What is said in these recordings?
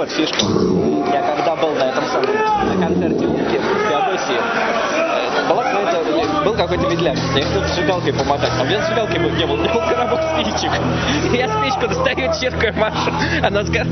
вот фишка. Я когда был на этом самом, на концерте Умки в Феодосии, был какой-то медляк, я хотел зажигалкой помогать, а у меня зажигалки не было, у меня был коробок спичек. И я спичку достаю, чиркаю, машу, она скажет...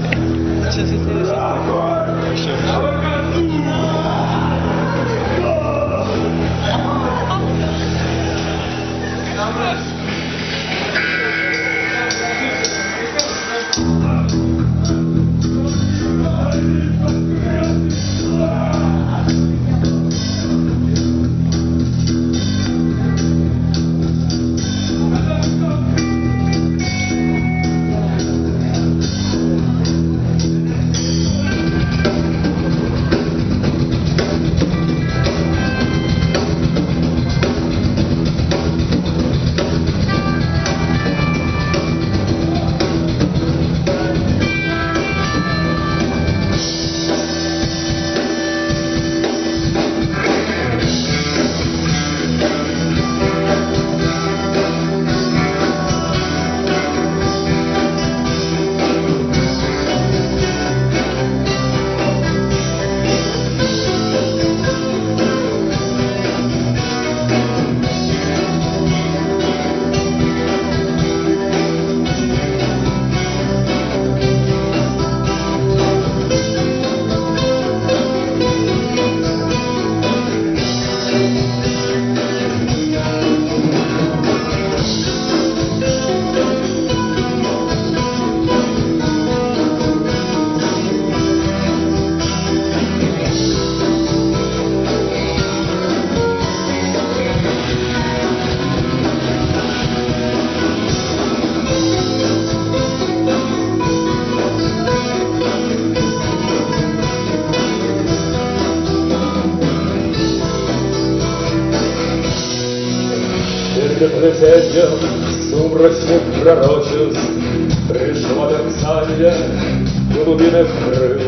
Плетеньем сумрачных пророчеств пришло мерцание глубины крыл.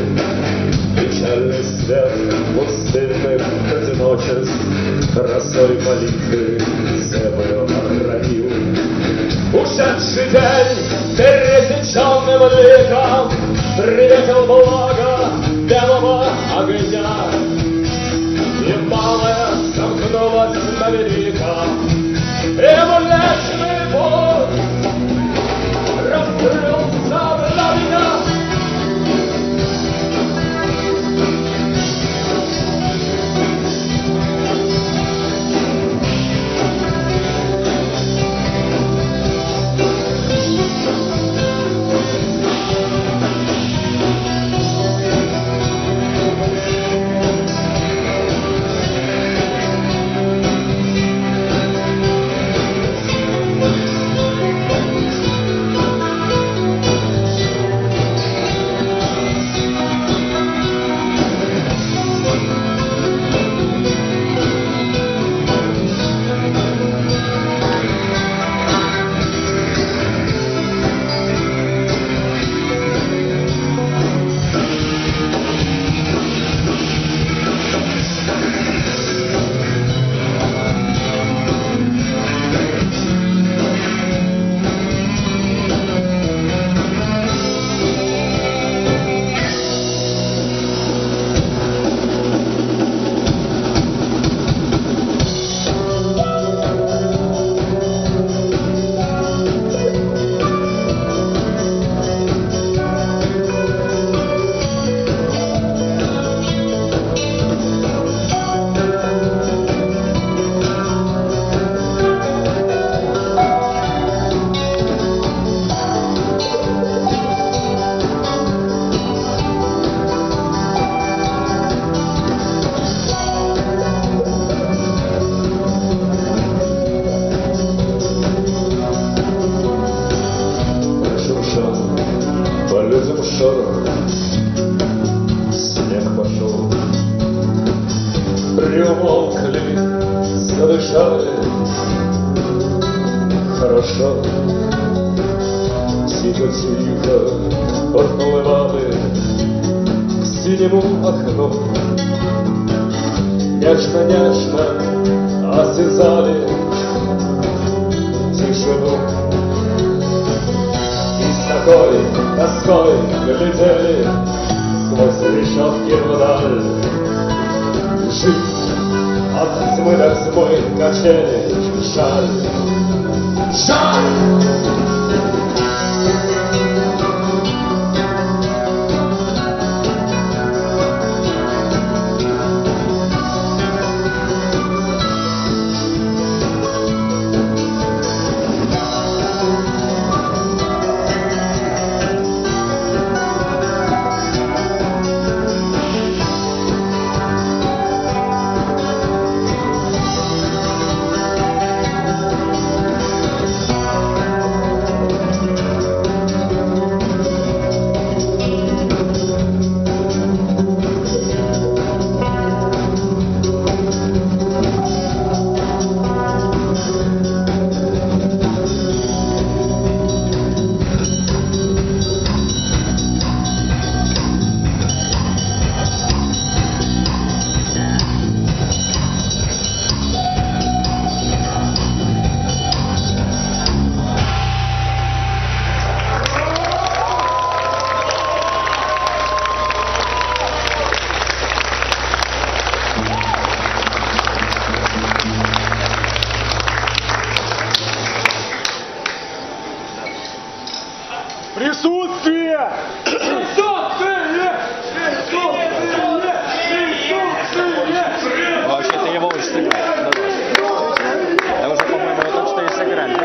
Печальный свет пустынных одиночеств красой молитвы землю обронил. Ушедший день пересеченным ликом приветил благо белого огня, и малое сомкнулось на великом. И млечный путь раскрылся для меня. Приумолкли, задышали хорошо, тихо-тихо подплывали к синему окну. Нежно-нежно осязали тишину. И с такой тоской глядели сквозь решетки вдаль. Жизнь от тьмы до тьмы, качели, жаль, жаль. Присутствие! Вообще-то его очень сыграли. Да уже, по-моему, его только что и сыграли.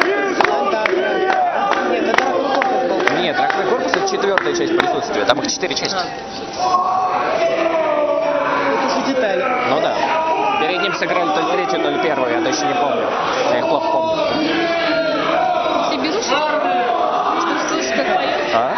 Нет, трактовый корпус — это 4-я часть присутствия. Там их 4 части. Это же детали. Ну да. Перед ним сыграли то ли 3-ю, то ли 1-ю, я точно не помню. Я их плохо помню. Ты берешь? Что слышишь, как поешь? А?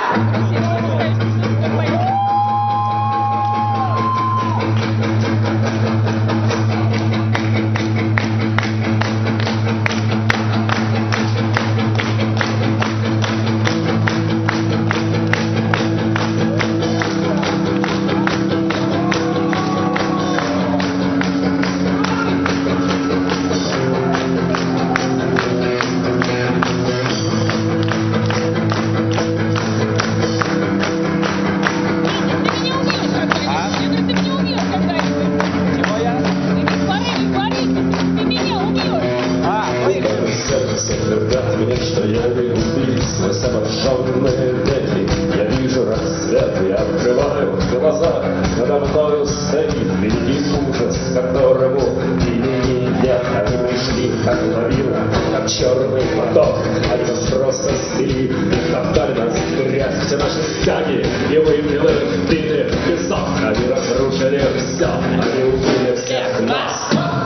Что я убил свой саможженные веки. Я вижу рассвет, я открываю глаза. Надо мною стоит великий ужас, которому имени нет. Они пришли, как лавина, как черный поток. Они нас просто свели и топтали нас в грязь. Все наши стяги и вымели в длинный песок. Они разрушили все, они убили всех нас.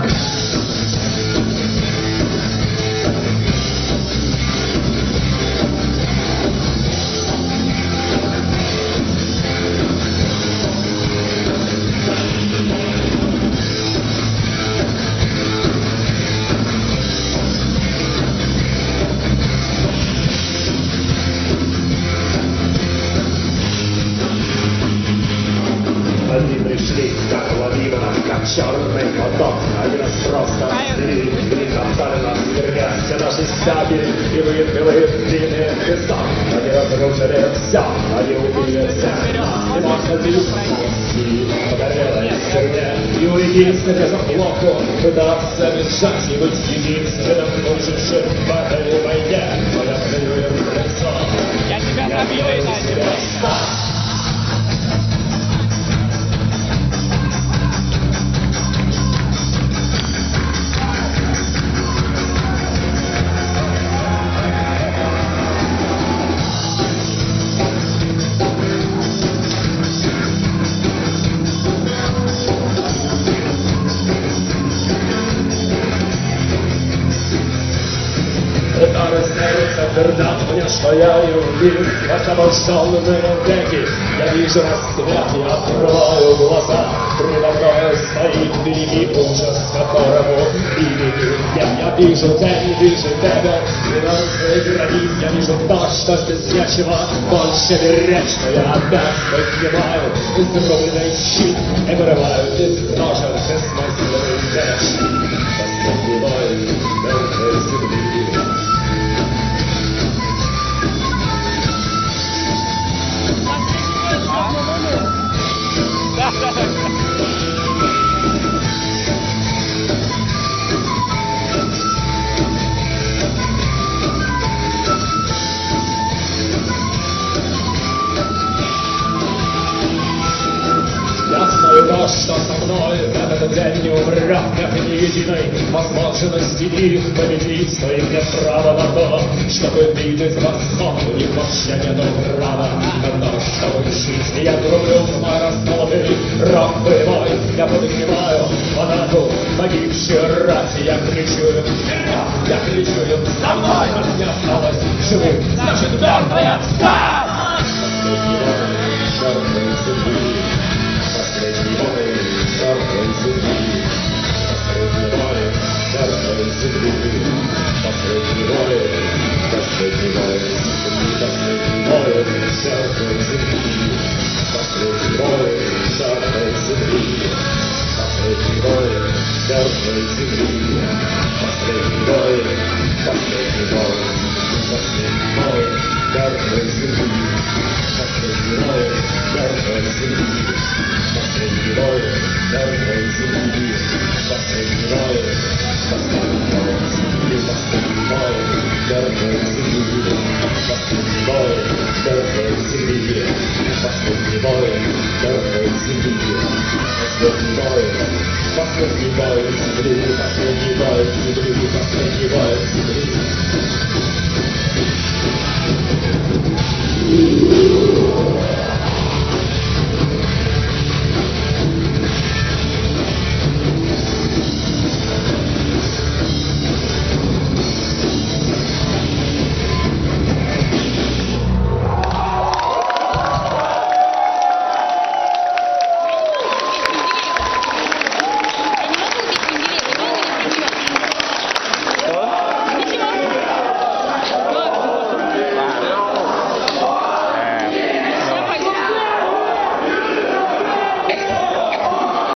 Они пришли, как лавина, как черный поток. Они нас просто свели и топтали нас в грязь. Все наши стяги и вымели в длинный песок. Они разрушили все, они убили всех нас. И можно и погорело в тюрьме. И уйти с наказом плохо, пытаться мешать и быть единственным выжившим в этой войне. Но я плюю в лицо, я плюю себе стать. Твердят мне, что я не убит, хотя бы сонные веки. Я вижу рассвет, я открываю глаза. Предо мною стоит великий ужас, которому имени нет. Я вижу тень, вижу тебя, и на своей границ я вижу то, что здесь нечего больше беречь. Но я опять поднимаю изрубленный щит и вырываю из ножен бессмысленный меч. Последний бой мертвой земли. Последний бой, единой возможности их победить, но им нет права на то, чтобы видеть восход, у них вообще нету права на то, чтобы жить. Я друблю мой расколотый рог боевой, я подогреваю фанату погибшей рати, я кричу им вперед, я кричу им за мной, но не осталось живым, значит мертвая сталь! Последний бой мертвой земли, последний бой мертвой земли, последний бой мертвой земли, последний бой мертвой земли, последний бой мертвой земли, последний бой, последний бой, последний бой мертвой земли, последний бой мертвой земли, последний бой мертвой земли, последний бой, последний бой земли, последний бой мертвой земли, последний бой мертвой земли, последний бой мертвой земли, последний бой, последний бой земли, последний бой земли, последний бой земли.